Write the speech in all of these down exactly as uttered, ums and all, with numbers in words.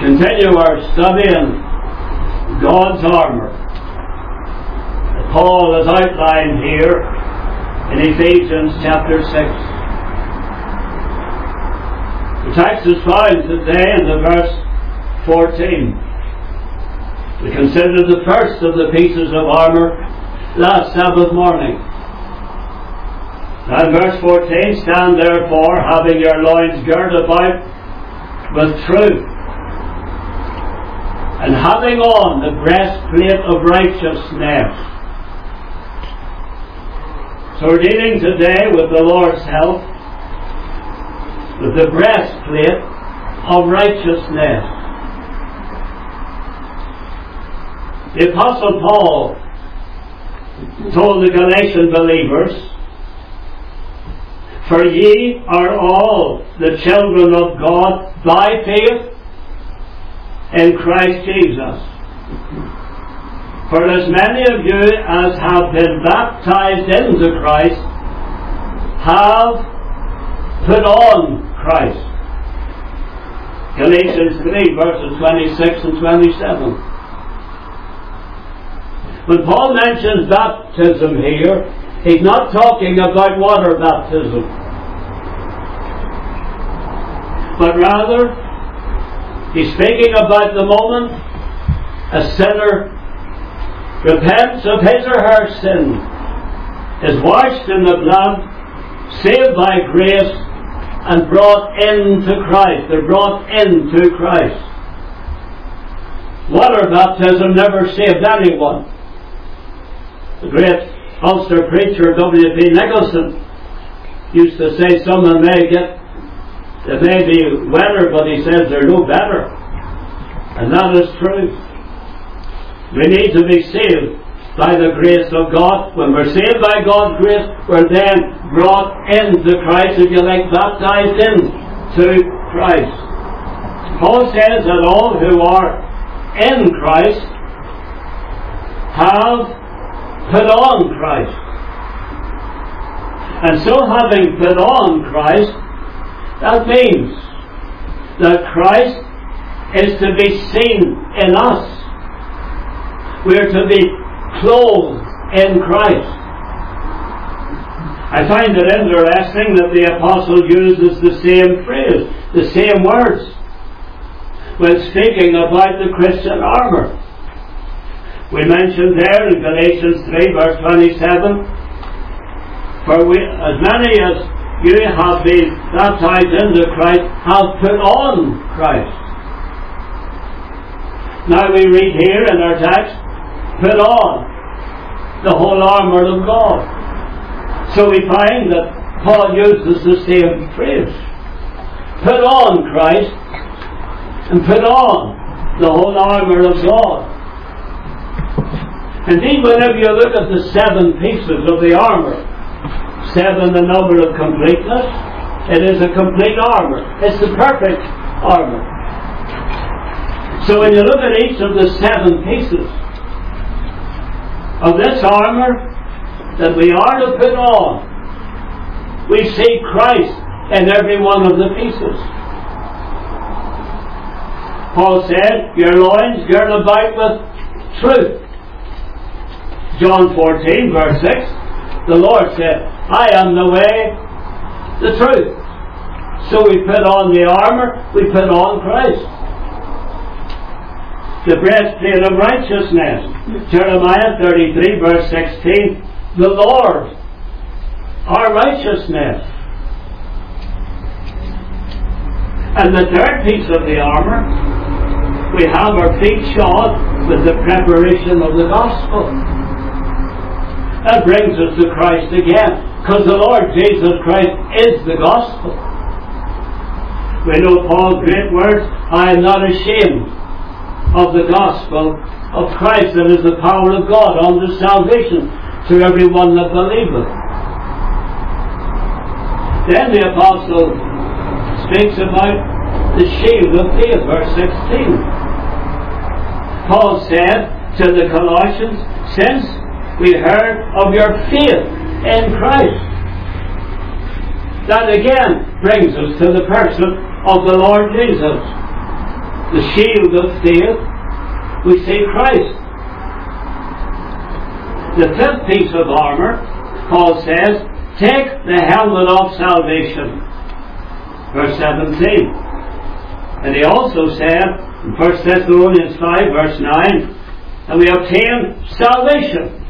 continue our study in God's armour. Paul has outlined here in Ephesians chapter six. The text is found today in the verse fourteen. We considered the first of the pieces of armour last Sabbath morning. Now in verse fourteen, stand therefore, having your loins girt about with truth, and having on the breastplate of righteousness. So we're dealing today with the Lord's help with the breastplate of righteousness. The Apostle Paul told the Galatian believers, for ye are all the children of God by faith in Christ Jesus. For as many of you as have been baptized into Christ have put on Christ. Galatians three verses twenty-six and twenty-seven. When Paul mentions baptism here, he's not talking about water baptism, but rather he's speaking about the moment a sinner repents of his or her sin, is washed in the blood, saved by grace, and brought into Christ. They're brought into Christ. Water baptism never saved anyone. The great Ulster preacher W P Nicholson used to say someone may get, they may be wetter, but he says they're no better. And that is true. We need to be saved by the grace of God. When we're saved by God's grace, we're then brought into Christ, if you like, baptized into Christ. Paul says that all who are in Christ have put on Christ. And so having put on Christ, that means that Christ is to be seen in us. We are to be clothed in Christ. I find it interesting that the Apostle uses the same phrase, the same words, when speaking about the Christian armour. We mentioned there in Galatians three verse twenty-seven, for we, as many as you have been baptized into Christ have put on Christ. Now we read here in our text, put on the whole armour of God. So we find that Paul uses the same phrase. Put on Christ and put on the whole armour of God. Indeed, whenever you look at the seven pieces of the armour, seven the number of completeness, it is a complete armour. It's the perfect armour. So when you look at each of the seven pieces of this armour that we are to put on, we see Christ in every one of the pieces. Paul said, your loins girt about with truth. John fourteen verse six, the Lord said, I am the way, the truth. So we put on the armour, we put on Christ. The breastplate of righteousness. Jeremiah thirty-three verse sixteen, the Lord, our righteousness. And the third piece of the armour, we have our feet shod with the preparation of the gospel. That brings us to Christ again, because the Lord Jesus Christ is the gospel. We know Paul's great words, I am not ashamed of the gospel of Christ, that is the power of God unto salvation to everyone that believeth. Then the apostle speaks about the shield of faith, verse sixteen. Paul said to the Colossians, since we heard of your faith in Christ. That again brings us to the person of the Lord Jesus. the shield of faith, we see Christ. The fifth piece of armour, Paul says, take the helmet of salvation. Verse seventeen. And he also said in First Thessalonians five, verse nine, and we obtain salvation.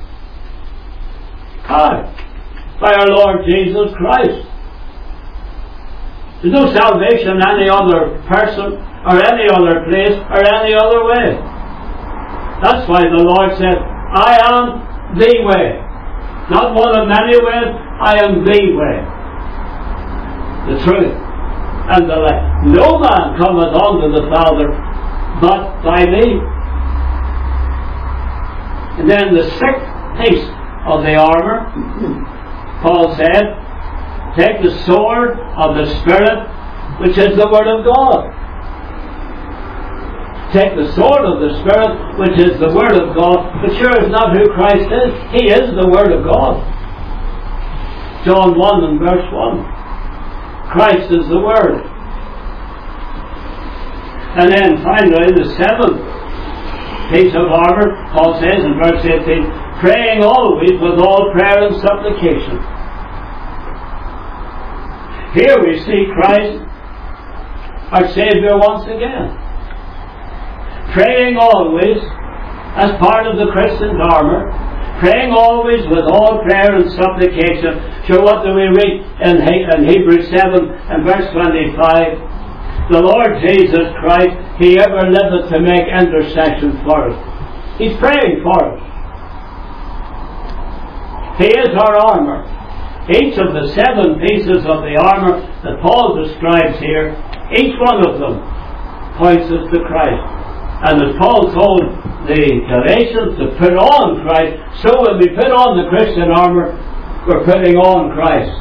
How? By our Lord Jesus Christ. There's no salvation in any other person, or any other place, or any other way. That's why the Lord said, I am the way. Not one of many ways, I am the way. The truth and the life. No man cometh unto the Father but by me. And then the sixth piece of the armour, Paul said, take the sword of the Spirit, which is the Word of God. Take the sword of the Spirit, which is the Word of God, but sure is not who Christ is. He is the Word of God. John one and verse one. Christ is the Word. And then finally, the seventh piece of armour, Paul says in verse eighteen, praying always with all prayer and supplication. Here we see Christ, our Saviour, once again. Praying always, as part of the Christian's armour, praying always with all prayer and supplication. So what do we read in, he- in Hebrews seven and verse twenty-five? The Lord Jesus Christ, He ever liveth to make intercession for us. He's praying for us. He is our armour. Each of the seven pieces of the armour that Paul describes here, each one of them points us to Christ. And as Paul told the Galatians to put on Christ, so when we put on the Christian armour, we're putting on Christ.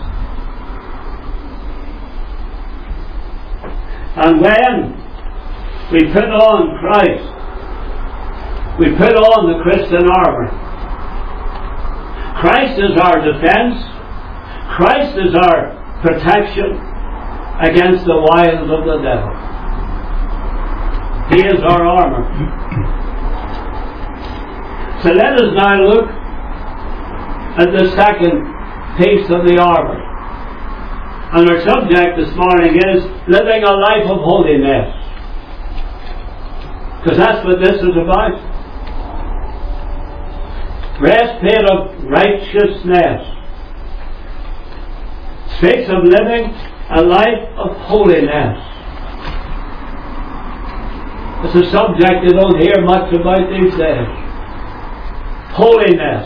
And when we put on Christ, we put on the Christian armour. Christ is our defence. Christ is our protection against the wiles of the devil. He is our armour. So let us now look at the second piece of the armour. And our subject this morning is living a life of holiness. Because that's what this is about. Breastplate of righteousness speaks of living a life of holiness. It's a subject you don't hear much about these days. Holiness.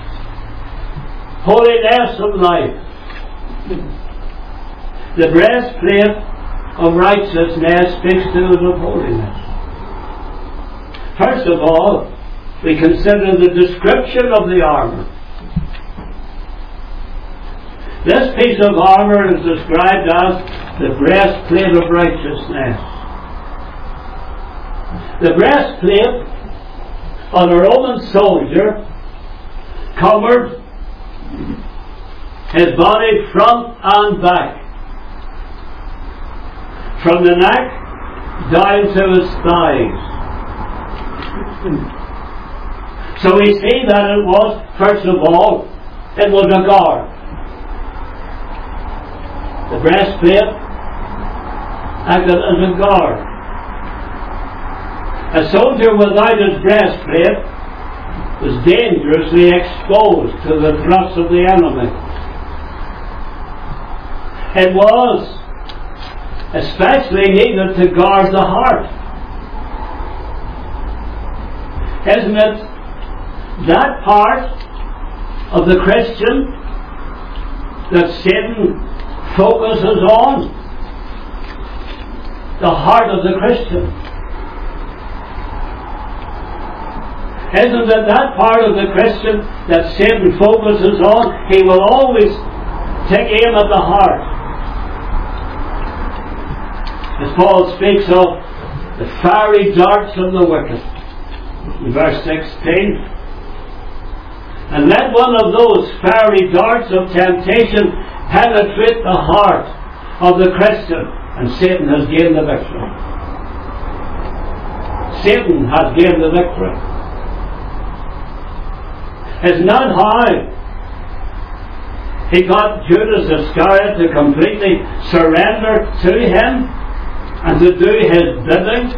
Holiness of life. The breastplate of righteousness speaks to us of holiness. First of all, we consider the description of the armour. This piece of armour is described as the breastplate of righteousness. The breastplate on a Roman soldier covered his body front and back, from the neck down to his thighs. So we see that it was, first of all, it was a guard. The breastplate acted as a guard. A soldier without his breastplate was dangerously exposed to the thrusts of the enemy. It was especially needed to guard the heart. Isn't it that part of the Christian that Satan focuses on? The heart of the Christian. Isn't it that part of the Christian that Satan focuses on? He will always take aim at the heart. As Paul speaks of the fiery darts of the wicked in verse sixteen. And let one of those fiery darts of temptation penetrate the heart of the Christian, and Satan has gained the victory. Satan had gained the victory. It's not how he got Judas Iscariot to completely surrender to him and to do his bidding.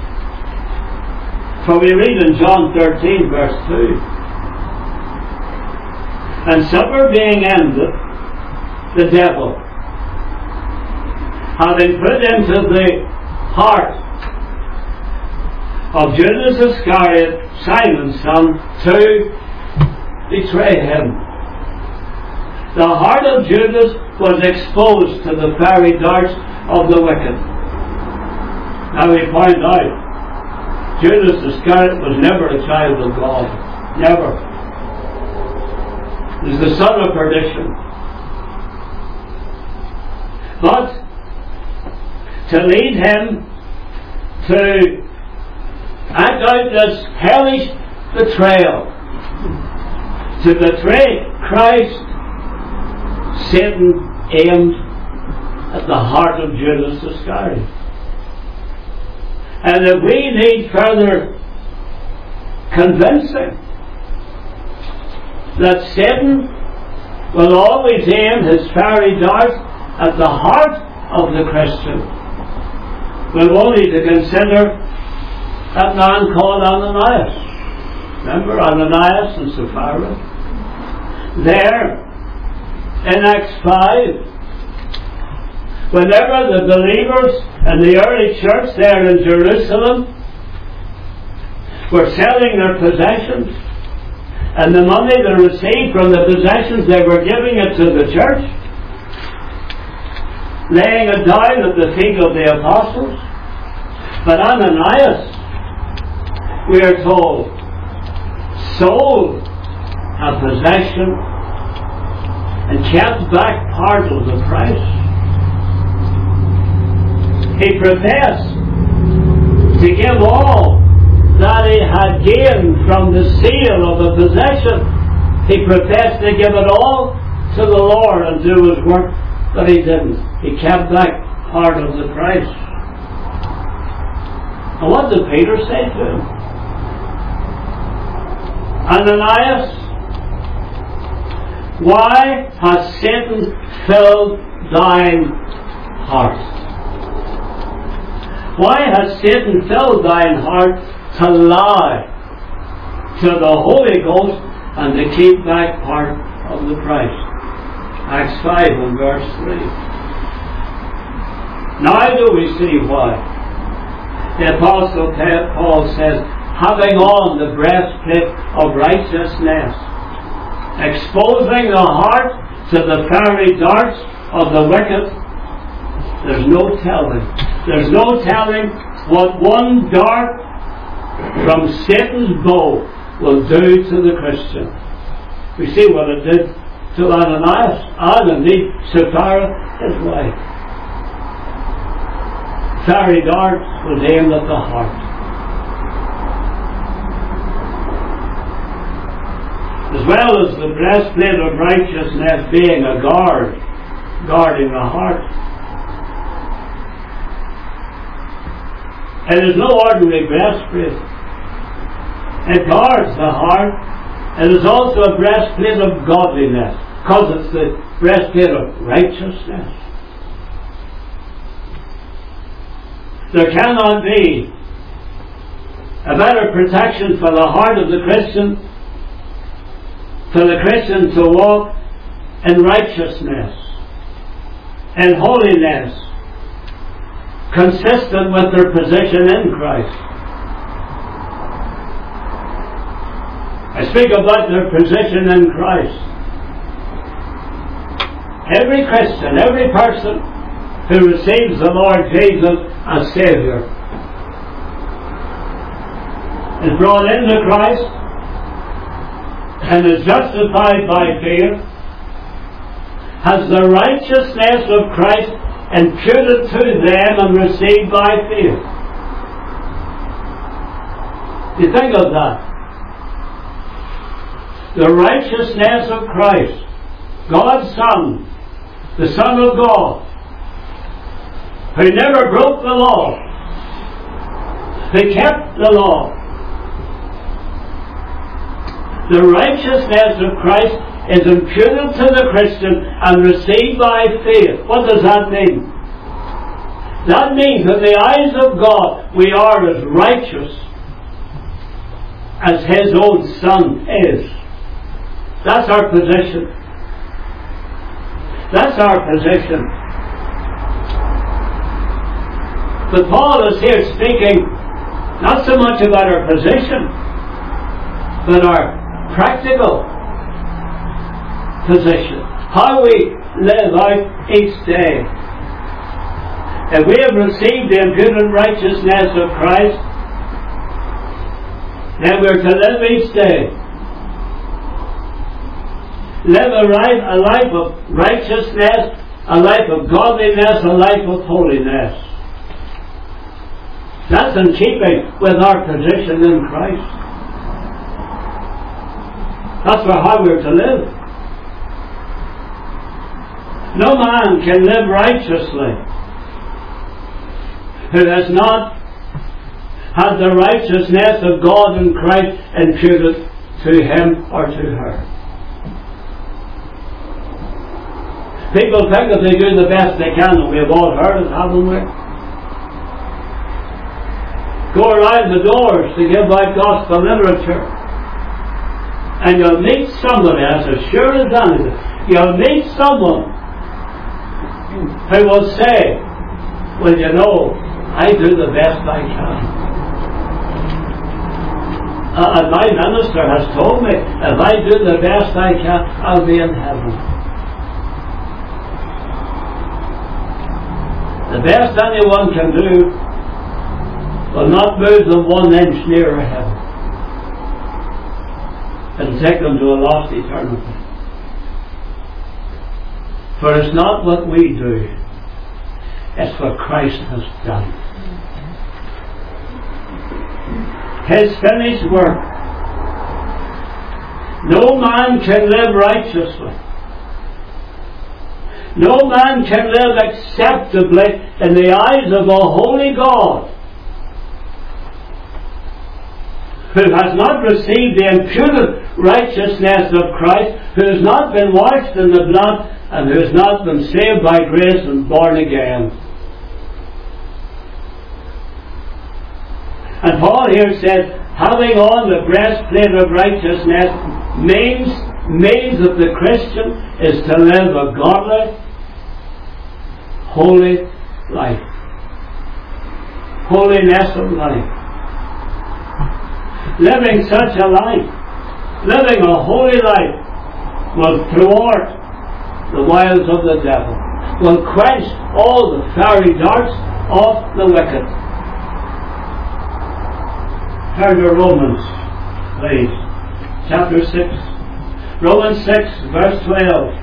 For we read in John thirteen verse two, and supper being ended, the devil, having put into the heart of Judas Iscariot, Simon's son, to betray him. The heart of Judas was exposed to the fiery darts of the wicked. Now we find out Judas Iscariot was never a child of God. Never. He was the son of perdition. But to lead him to act out this hellish betrayal, to betray Christ, Satan aimed at the heart of Judas Iscariot. And if we need further convincing that Satan will always aim his fiery darts at the heart of the Christian, we've only to consider that man called Ananias. Remember Ananias and Sapphira? There, in Acts five, whenever the believers in the early church there in Jerusalem were selling their possessions, and the money they received from the possessions, they were giving it to the church, laying it down at the feet of the apostles. But Ananias, we are told, sold a possession and kept back part of the price. He professed to give all that he had gained from the sale of the possession. He professed to give it all to the Lord and do his work, but he didn't. He kept back part of the price. And what did Peter say to him? Ananias, why has Satan filled thine heart? Why has Satan filled thine heart to lie to the Holy Ghost and to keep back part of the price? Acts five and verse three. Now do we see why the Apostle Paul says, having on the breastplate of righteousness, exposing the heart to the fiery darts of the wicked. There's no telling. There's no telling what one dart from Satan's bow will do to the Christian. We see what it did to Ananias, and indeed Sapphira, his wife. Fiery darts was aimed at the heart. As well as the breastplate of righteousness being a guard, guarding the heart. It is no ordinary breastplate. It guards the heart. It is also a breastplate of godliness, because it's the breastplate of righteousness. There cannot be a better protection for the heart of the Christian, for the Christian to walk in righteousness, in holiness, consistent with their position in Christ. I speak about their position in Christ. Every Christian, every person who receives the Lord Jesus as Saviour is brought into Christ and is justified by faith, has the righteousness of Christ imputed to them and received by faith. You think of that. The righteousness of Christ, God's Son, the Son of God, who never broke the law, who kept the law. The righteousness of Christ is imputed to the Christian and received by faith. What does that mean? That means in the eyes of God we are as righteous as His own Son is. That's our position. That's our position. But Paul is here speaking not so much about our position, but our practical position. How we live out each day. If we have received the imputed righteousness of Christ, then we're to live each day. Live a, right, a life of righteousness, a life of godliness, a life of holiness. That's in keeping with our position in Christ. That's for how we're to live. No man can live righteously who has not had the righteousness of God in Christ imputed to him or to her. People think that they do the best they can, and we've all heard it, haven't we? Go around the doors to give out gospel literature, and you'll meet somebody, as sure as anything, you'll meet someone who will say, well, you know, I do the best I can. Uh, and my minister has told me, if I do the best I can, I'll be in heaven. The best anyone can do will not move them one inch nearer heaven. It'll take them to a lost eternity. For it's not what we do, it's what Christ has done. His finished work. No man can live righteously. No man can live acceptably in the eyes of a holy God who has not received the imputed righteousness of Christ, who has not been washed in the blood, and who has not been saved by grace and born again. And Paul here says, having on the breastplate of righteousness means, means that the Christian is to live a godly, holy life. Holiness of life. Living such a life, living a holy life, will thwart the wiles of the devil, will quench all the fiery darts of the wicked. Turn to Romans, please. Chapter six. Romans six, verse twelve.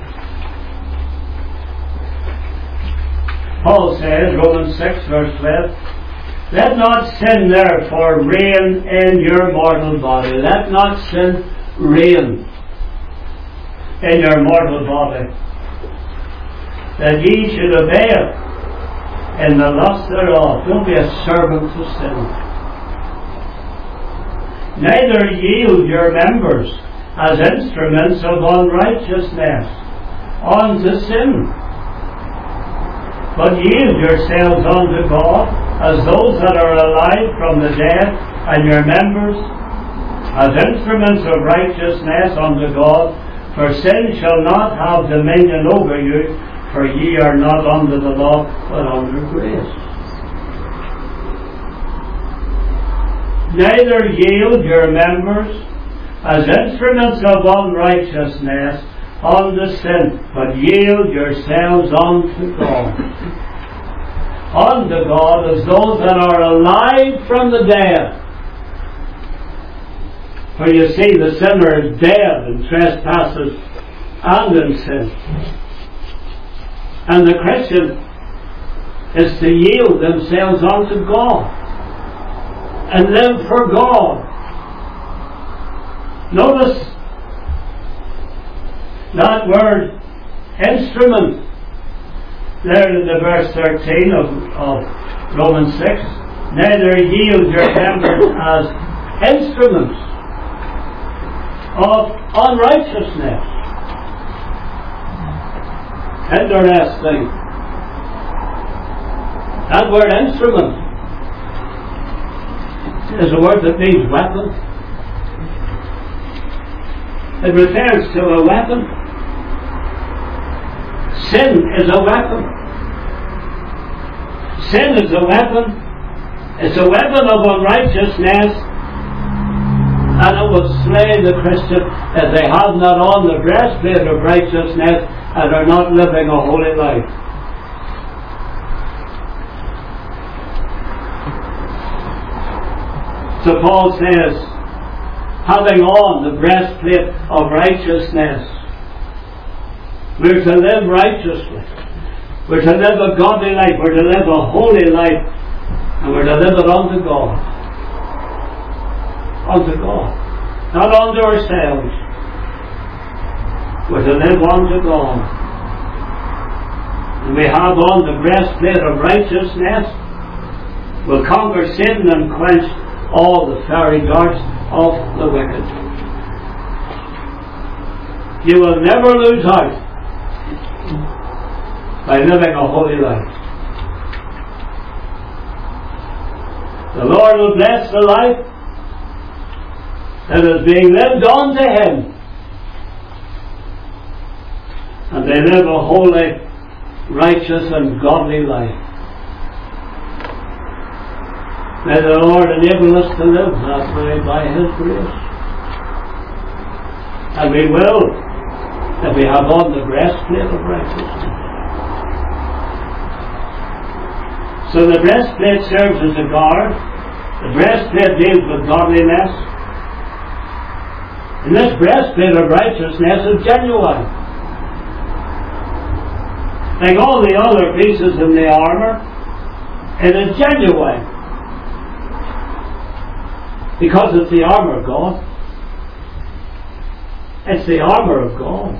Paul says, Romans six, verse twelve, let not sin therefore reign in your mortal body. Let not sin reign in your mortal body, that ye should obey it in the lust thereof. Don't be a servant to sin. Neither yield your members as instruments of unrighteousness unto sin, but yield yourselves unto God as those that are alive from the dead, and your members as instruments of righteousness unto God. For sin shall not have dominion over you, for ye are not under the law, but under grace. Neither yield your members as instruments of unrighteousness unto sin, but yield yourselves unto God. Unto God as those that are alive from the dead. For you see, the sinner is dead in trespasses and in sin. And the Christian is to yield themselves unto God and live for God. Notice that word instrument there in the verse thirteen of, of Romans six. neither yield your members as instruments of unrighteousness. Interesting. That word instrument is a word that means weapon. It refers to a weapon. Sin is a weapon. Sin is a weapon. It's a weapon of unrighteousness, and it will slay the Christian if they have not on the breastplate of righteousness and are not living a holy life. So Paul says, having on the breastplate of righteousness, we're to live righteously. We're to live a godly life. We're to live a holy life. And we're to live it unto God. Unto God. Not unto ourselves. We're to live unto God. And we have on the breastplate of righteousness. We'll conquer sin and quench all the fiery darts of the wicked. You will never lose out by living a holy life. The Lord will bless the life that is being lived unto Him, and they live a holy, righteous and godly life. May the Lord enable us to live that way by His grace. And we will, if we have on the breastplate of righteousness. So the breastplate serves as a guard. The breastplate deals with godliness. And this breastplate of righteousness is genuine. Like all the other pieces in the armour, it is genuine. Because it's the armour of God. It's the armour of God.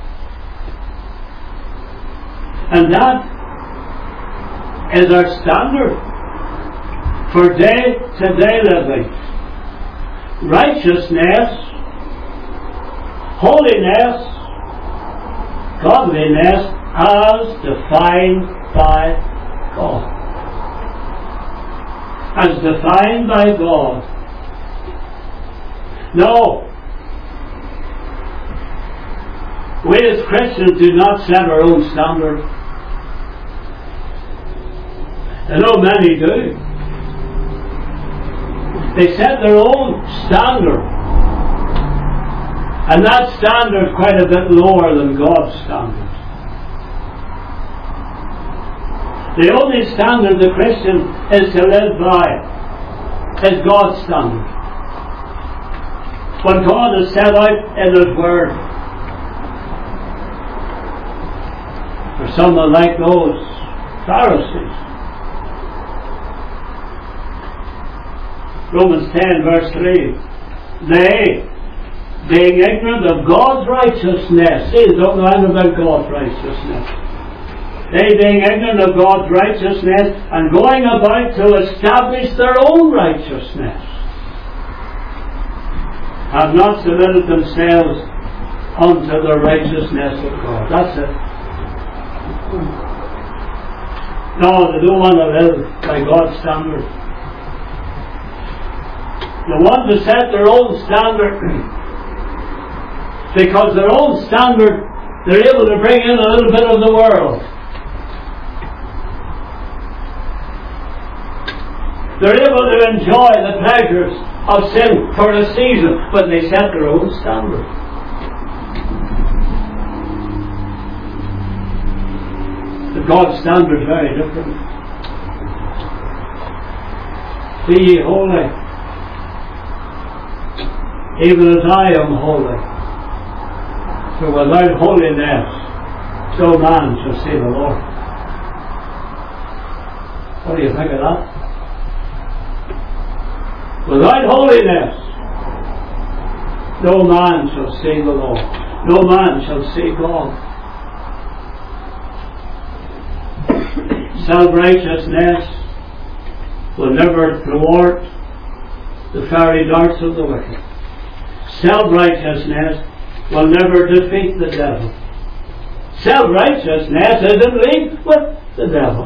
And that is our standard for day-to-day living. Righteousness, holiness, godliness as defined by God. As defined by God. No. We as Christians do not set our own standard. I know many do. They set their own standard. And that standard is quite a bit lower than God's standard. The only standard the Christian is to live by is God's standard. What God has set out in His Word. For someone like those Pharisees. Romans ten verse three. They, being ignorant of God's righteousness. See, they don't know anything about God's righteousness. They being ignorant of God's righteousness and going about to establish their own righteousness, have not submitted themselves unto the righteousness of God. That's it. No, they don't want to live by God's standard. They want to set their own standard because their own standard, they're able to bring in a little bit of the world. They're able to enjoy the pleasures of sin for a season, but they set their own standard. The God's standard is very different. Be ye holy, even as I am holy. For without holiness, no man shall see the Lord. What do you think of that? Without holiness, no man shall see the Lord. No man shall see God. Self-righteousness will never thwart the fiery darts of the wicked. Self-righteousness will never defeat the devil. Self-righteousness is in league with the devil,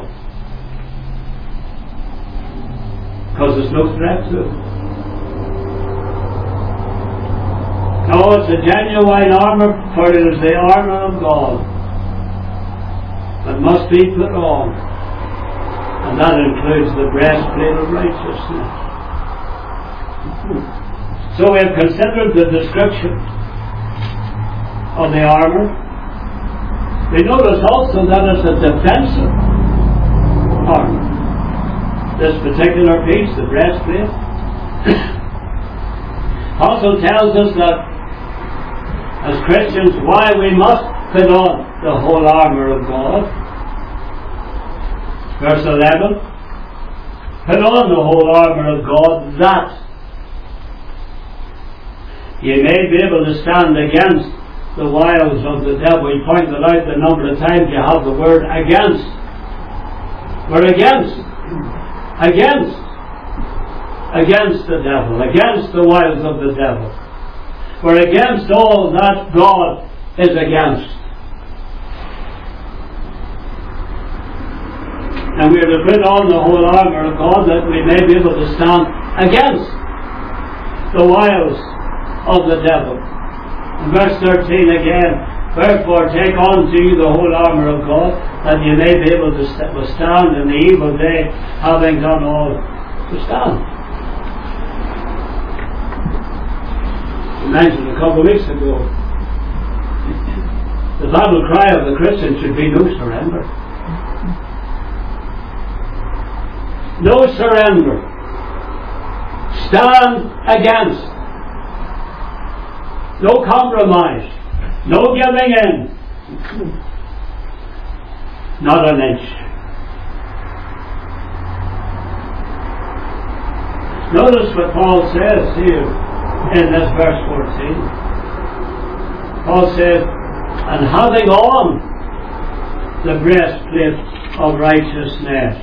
because there's no threat to it. No, it's a genuine armour, for it is the armour of God that must be put on, and that includes the breastplate of righteousness. So we have considered the description of the armour. We notice also that it's a defensive armour. This particular piece, the breastplate, also tells us that as Christians, why we must put on the whole armour of God. Verse eleven, put on the whole armour of God, that ye may be able to stand against the wiles of the devil. We pointed out the number of times you have the word against. We're against. Against. Against the devil. Against the wiles of the devil. We're against all that God is against. And we are to put on the whole armour of God that we may be able to stand against the wiles of the devil. In verse thirteen again, wherefore take unto you the whole armour of God, that you may be able to withstand in the evil day, having done all to stand. Mentioned a couple of weeks ago, the battle cry of the Christian should be no surrender. No surrender. Stand against. No compromise. No giving in. Not an inch. Notice what Paul says here in this verse fourteen. Paul says, and having on the breastplate of righteousness.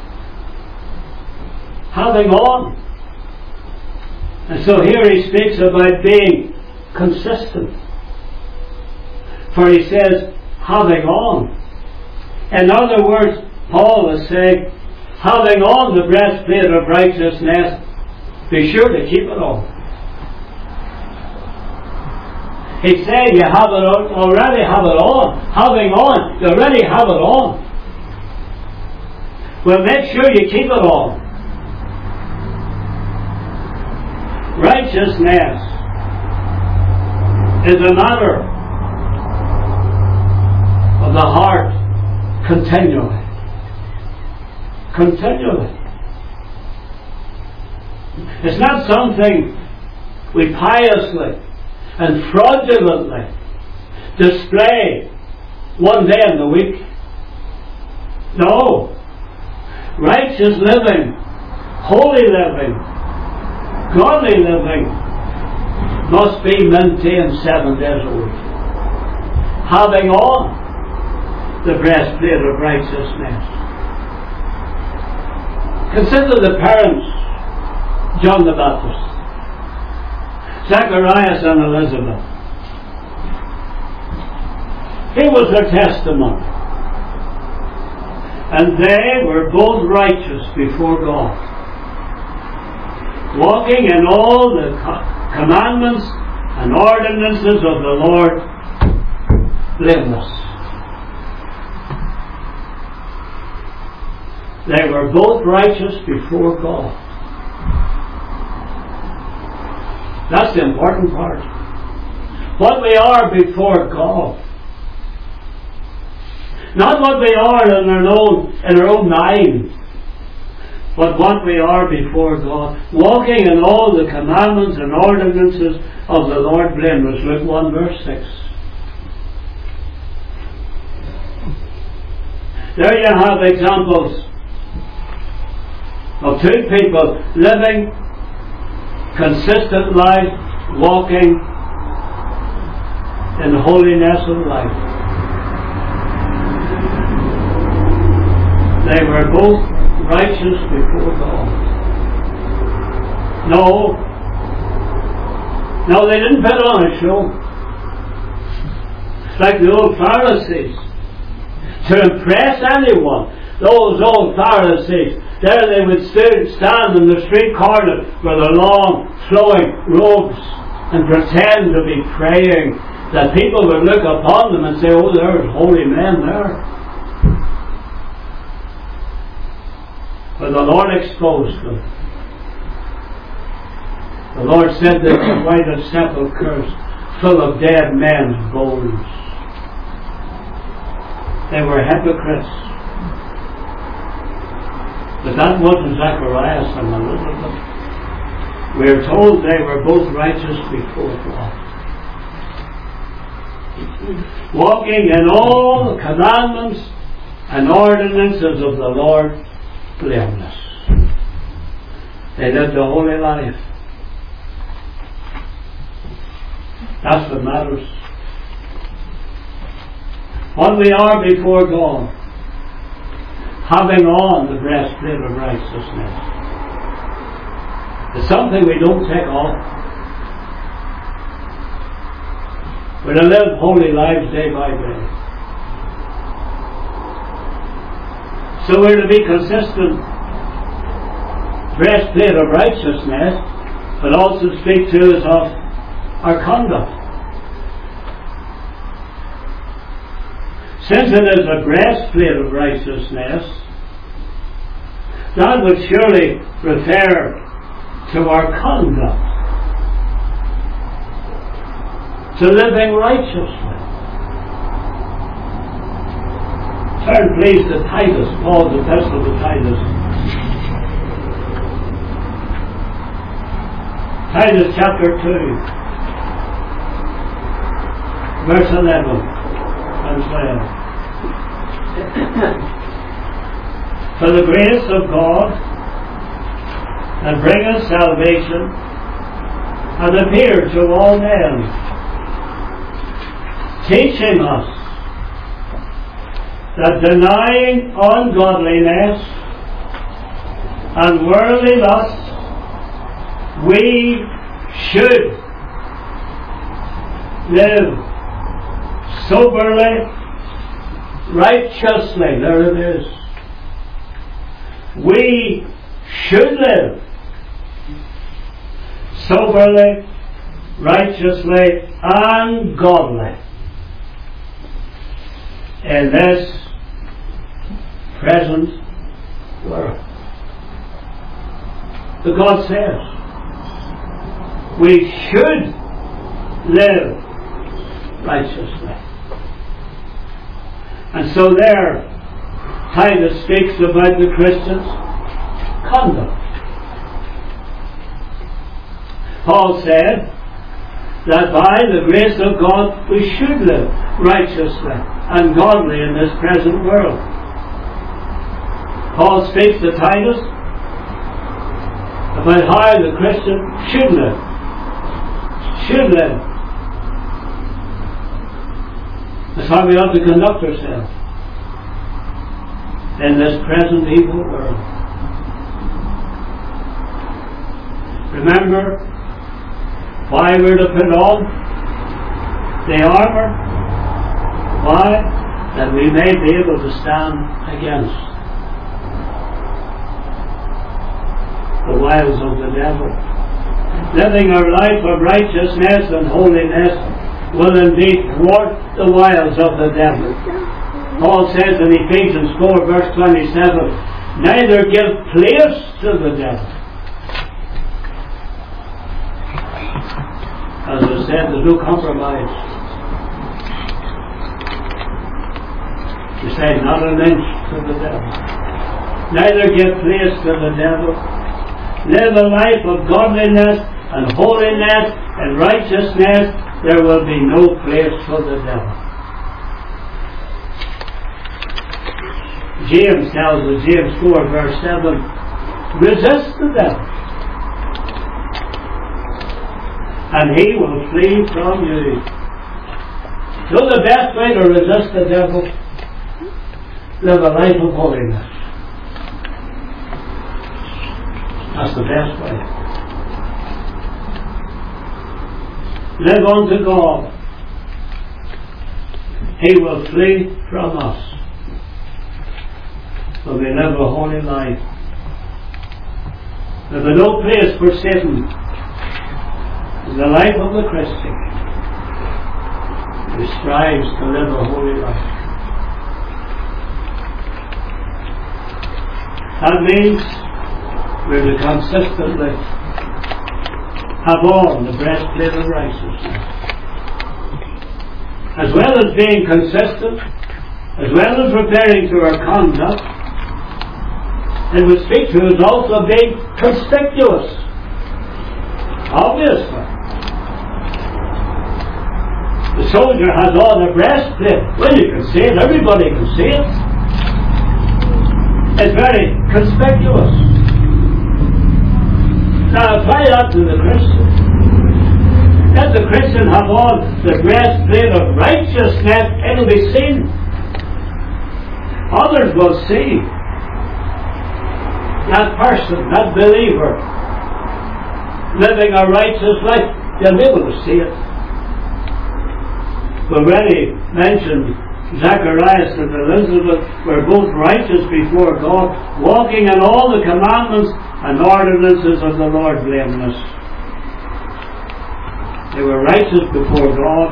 Having on. And so here he speaks about being consistent. For he says, having on. In other words, Paul is saying, having on the breastplate of righteousness, be sure to keep it on. He's saying you have it on, already have it on. Having on, you already have it on. Well, make sure you keep it on. Righteousness is a matter of the heart continually. Continually. It's not something we piously and fraudulently display one day in the week. No. Righteous living, holy living, godly living must be maintained seven days a week. Having on the breastplate of righteousness. Consider the parents, John the Baptist, Zacharias and Elizabeth. He was their testimony. And they were both righteous before God, walking in all the co- commandments and ordinances of the Lord, blameless. They were both righteous before God. That's the important part. What we are before God. Not what we are in our own, in our own mind, but what we are before God. Walking in all the commandments and ordinances of the Lord blameless. Luke one verse six. There you have examples of two people living consistent life, walking in holiness of life. They were both righteous before God. No. No, they didn't put on a show. It's like the old Pharisees. To impress anyone, those old Pharisees, there they would stand in the street corner with their long, flowing robes and pretend to be praying, that people would look upon them and say, oh, there's holy men there. But the Lord exposed them. The Lord said that the white of sepulchres full of dead men's bones. They were hypocrites. But that wasn't Zacharias and Elizabeth. We are told they were both righteous before God, walking in all the commandments and ordinances of the Lord blameless. They lived a holy life. That's what matters. What we are before God, having on the breastplate of righteousness, is something we don't take off. We're to live holy lives day by day. So we're to be consistent. Breastplate of righteousness, but also speak to us of our conduct. Since it is a breastplate of righteousness, that would surely refer to our conduct, to living righteously. Turn please to Titus, Paul's epistle to Titus. Titus chapter two, verse eleven and twelve. For the grace of God that bringeth salvation hath appeared to all men, teaching us that denying ungodliness and worldly lust, we should live soberly, righteously. There it is. We should live soberly, righteously, and godly in this present world. But God says we should live righteously. And so there, Titus speaks about the Christian's conduct. Paul said that by the grace of God we should live righteously and godly in this present world. Paul speaks to Titus about how the Christian should live. Should live. That's how we ought to conduct ourselves in this present evil world. Remember why we're to put on the armour? Why? That we may be able to stand against the wiles of the devil. Living our life of righteousness and holiness will indeed thwart the wiles of the devil. Paul says in Ephesians four verse twenty-seven, neither give place to the devil. As I said, there's no compromise. You say not an inch to the devil. Neither give place to the devil. Live a life of godliness and holiness and righteousness. There will be no place for the devil. James tells us, James four verse seven, resist the devil and he will flee from you. So the best way to resist the devil, live a life of holiness. That's the best way. Live unto God. He will flee from us. But we live a holy life. There's no place for Satan in the life of the Christian who strives to live a holy life. That means we're to consistently have on the breastplate of righteousness. As well as being consistent, as well as referring to our conduct, it would speak to us also being conspicuous. Obviously. The soldier has on a breastplate. Well, you can see it. Everybody can see it. It's very conspicuous. Now apply that to the Christian. Let the Christian have on the breastplate of righteousness, it'll be seen. Others will see that person, that believer, living a righteous life. They'll be able to see it. We already mentioned Zacharias and Elizabeth were both righteous before God, walking in all the commandments and ordinances of the Lord blameless. They were righteous before God,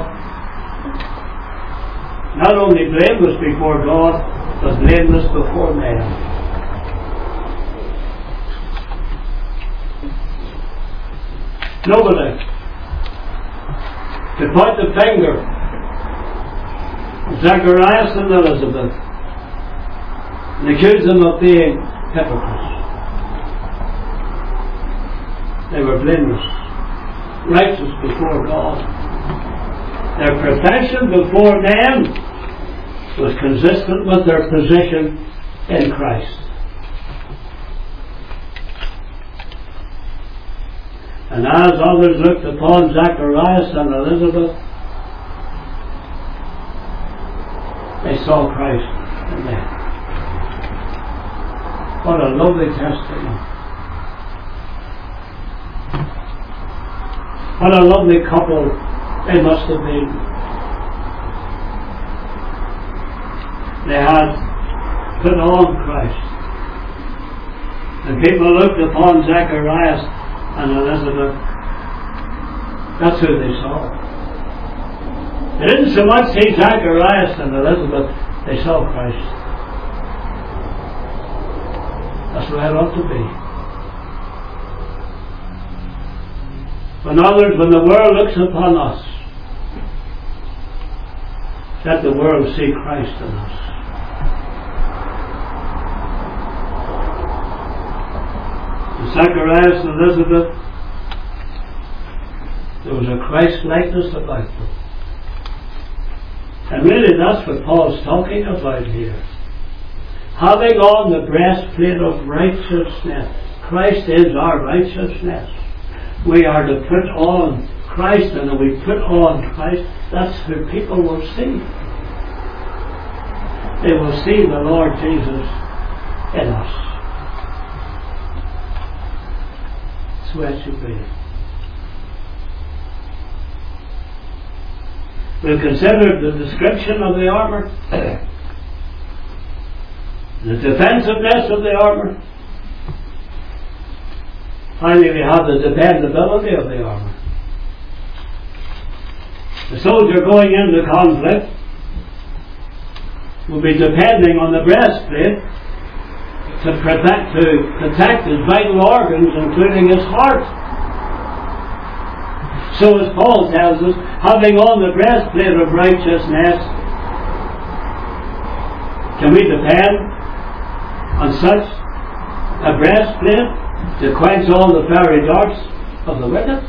not only blameless before God, but blameless before man. Nobody to point the finger at Zacharias and Elizabeth and accuse them of being hypocrites. They were blameless, righteous before God. Their profession before men was consistent with their position in Christ. And as others looked upon Zacharias and Elizabeth, they saw Christ in them. What a lovely testimony. What a lovely couple they must have been. They had put on Christ. And people looked upon Zacharias and Elizabeth. That's who they saw. They didn't so much see Zacharias and Elizabeth, they saw Christ. That's the way it ought to be. When others, when the world looks upon us, let the world see Christ in us. Zacharias and Elizabeth, there was a Christ-likeness about them. And really that's what Paul's talking about here. Having on the breastplate of righteousness. Christ is our righteousness. We are to put on Christ, and if we put on Christ, that's who people will see. They will see the Lord Jesus in us. That's where it should be. We've considered the description of the armour, the defensiveness of the armour. Finally, we have the dependability of the armour. The soldier going into conflict will be depending on the breastplate to protect, to protect his vital organs, including his heart. So as Paul tells us, having on the breastplate of righteousness, can we depend on such a breastplate to quench all the fiery darts of the wicked?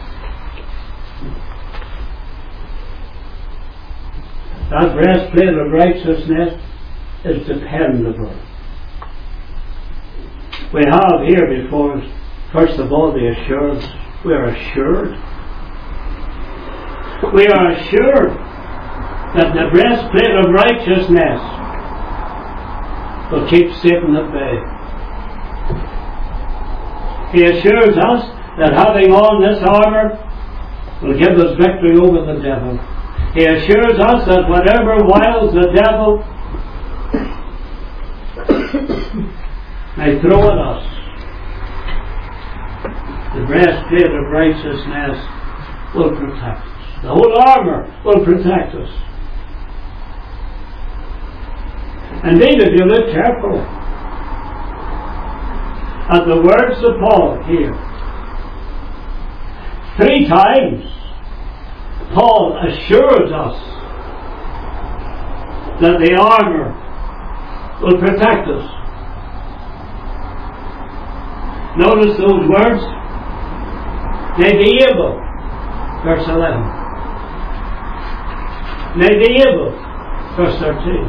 That breastplate of righteousness is dependable. We have here before us, first of all, the assurance. We are assured. We are assured that the breastplate of righteousness will keep Satan at bay. He assures us that having on this armour will give us victory over the devil. He assures us that whatever wiles the devil may throw at us, the breastplate of righteousness will protect us. The whole armour will protect us. Indeed, if you look carefully at the words of Paul here, three times Paul assures us that the armour will protect us. Notice those words. May be able, verse eleven. May be able, verse thirteen.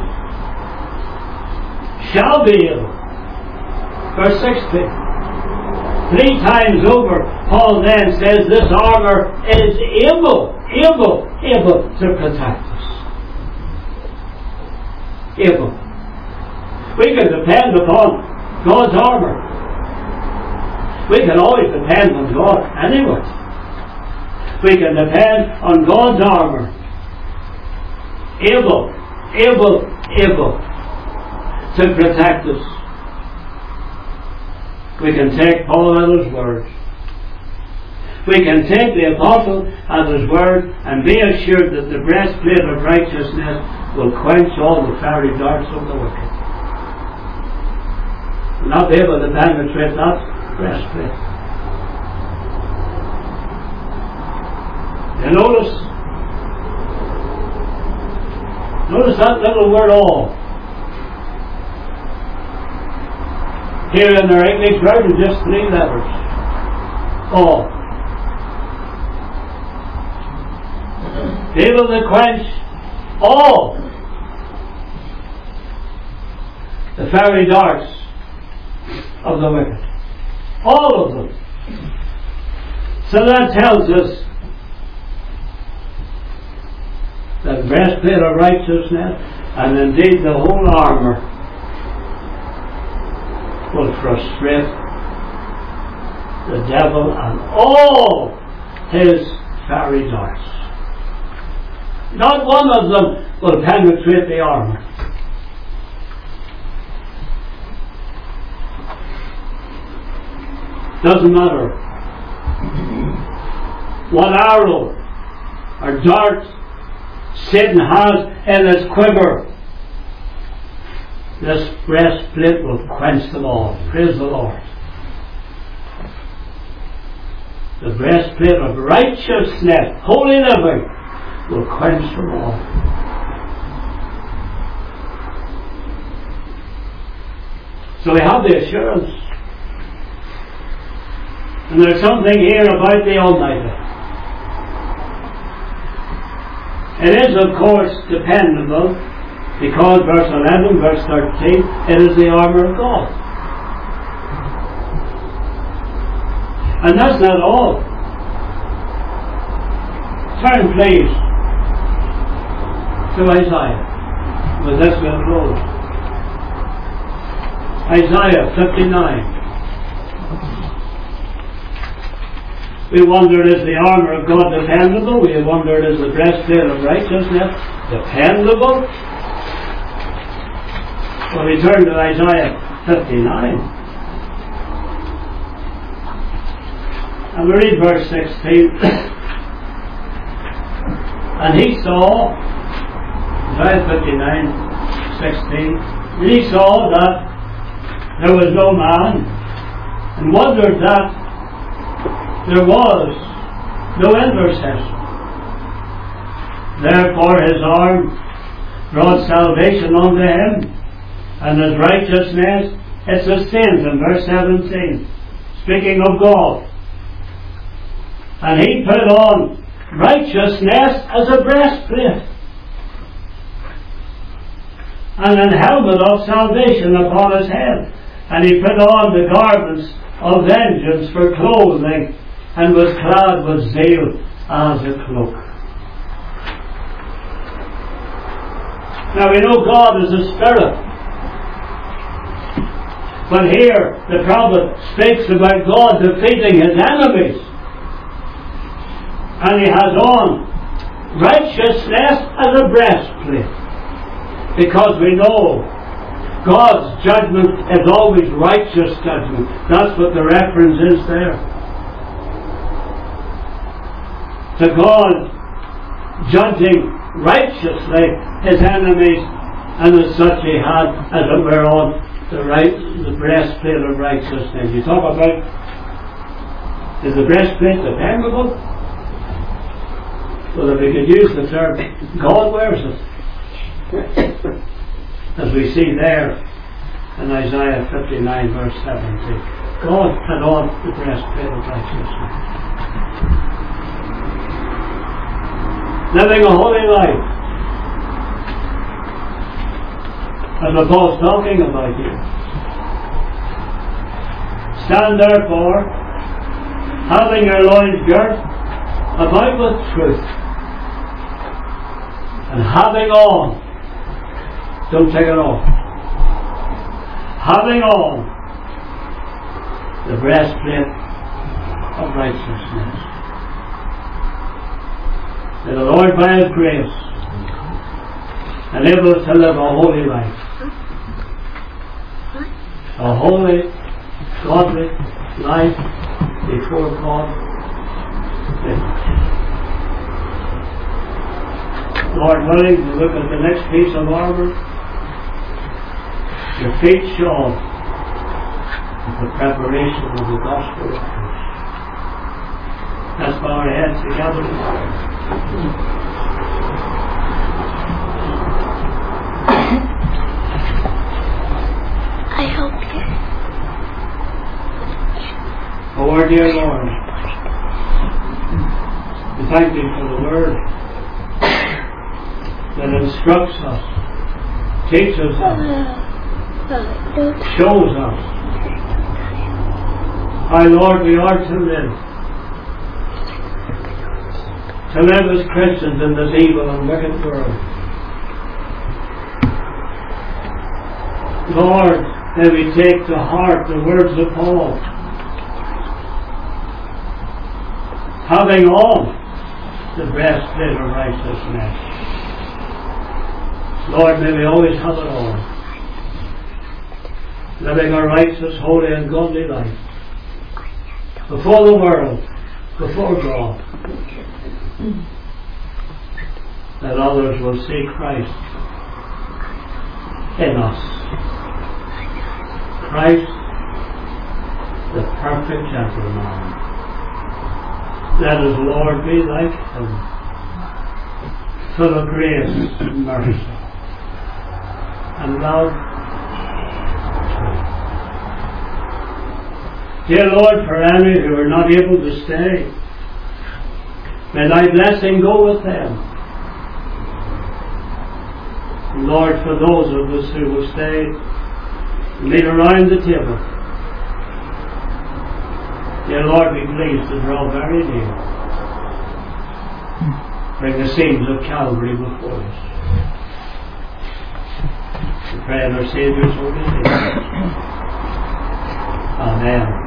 Shall be able, verse sixteen. Three times over, Paul then says this armour is able, able, able to protect us. Able. We can depend upon God's armour. We can always depend on God anyway. We can depend on God's armour. Able, able, able to protect us. We can take Paul at his word. We can take the apostle at his word and be assured that the breastplate of righteousness will quench all the fiery darts of the wicked. We'll not be able to penetrate that breastplate. You notice, notice that little word all. Here in our English version, just three letters. All. Able to quench all the fiery darts of the wicked. All of them. So that tells us that the breastplate of righteousness and indeed the whole armour will frustrate the devil and all his fiery darts. Not one of them will penetrate the armour. Doesn't matter what arrow or dart Satan has in his quiver. This breastplate will quench them all. Praise the Lord. The breastplate of righteousness, holy living, will quench them all. So we have the assurance. And there's something here about the Almighty. It is, of course, dependable, because verse eleven, verse thirteen, it is the armour of God. And that's not all. Turn, please, to Isaiah. With this we'll close. Isaiah fifty-nine. We wondered, is the armour of God dependable? We wondered, is the breastplate of righteousness dependable? Well, we turn to Isaiah fifty-nine. And we read verse sixteen. And he saw, Isaiah fifty-nine, sixteen, and he saw that there was no man, and wondered that there was no intercessor. Therefore his arm brought salvation unto him, and his righteousness it sustains in verse seventeen, speaking of God. And he put on righteousness as a breastplate, and an helmet of salvation upon his head. And he put on the garments of vengeance for clothing, and was clad with zeal as a cloak. Now we know God is a spirit. But here the prophet speaks about God defeating his enemies. And he has on righteousness as a breastplate. Because we know God's judgment is always righteous judgment. That's what the reference is there. To God judging righteously his enemies, and as such he had, as it were, on the right, the breastplate of righteousness. You talk about, is the breastplate dependable? Well, if we could use the term, God wears it. As we see there in Isaiah fifty-nine verse seventeen. God had on the breastplate of righteousness. Living a holy life. As what Paul's talking about here. Stand therefore, having your loins girt about with truth, and having on, don't take it off, having on the breastplate of righteousness. May the Lord by His grace enable us to live a holy life, a holy, godly life before God. Lord willing, we look at the next piece of armour. Your feet shod with the preparation of the gospel of peace. Let's bow our heads together. I hope you. Oh, our dear Lord, we thank Thee for the Word that instructs us, teaches us, shows us how, Lord, we are to live. To live as Christians in this evil and wicked world. Lord, may we take to heart the words of Paul. Having on the breastplate of righteousness. Lord, may we always have it all. Living a righteous, holy and godly life. Before the world, before God. That others will see Christ in us. Christ, the perfect gentleman. Let us, Lord, be like Him, full of grace and mercy and love. Dear Lord, for any who are not able to stay, may Thy blessing go with them. Lord, for those of us who will stay, meet around the table. Dear Lord, be pleased to draw very near. Bring the scenes of Calvary before us. We pray in our Saviour's holy name. Amen.